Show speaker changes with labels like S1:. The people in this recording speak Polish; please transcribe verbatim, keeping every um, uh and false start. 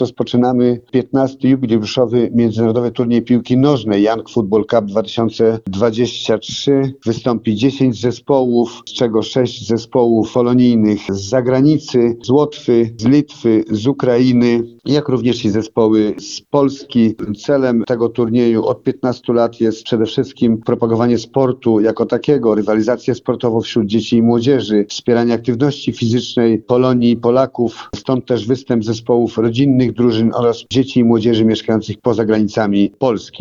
S1: Rozpoczynamy piętnasty jubileuszowy międzynarodowy turniej piłki nożnej Young Football Cup dwa tysiące dwadzieścia trzy. Wystąpi dziesięć zespołów, z czego sześć zespołów polonijnych z zagranicy, z Łotwy, z Litwy, z Ukrainy, jak również i zespoły z Polski. Celem tego turnieju od piętnastu lat jest przede wszystkim propagowanie sportu jako takiego, rywalizację sportową wśród dzieci i młodzieży, wspieranie aktywności fizycznej Polonii i Polaków, stąd też występ zespołów rodzinnych drużyn oraz dzieci i młodzieży mieszkających poza granicami Polski.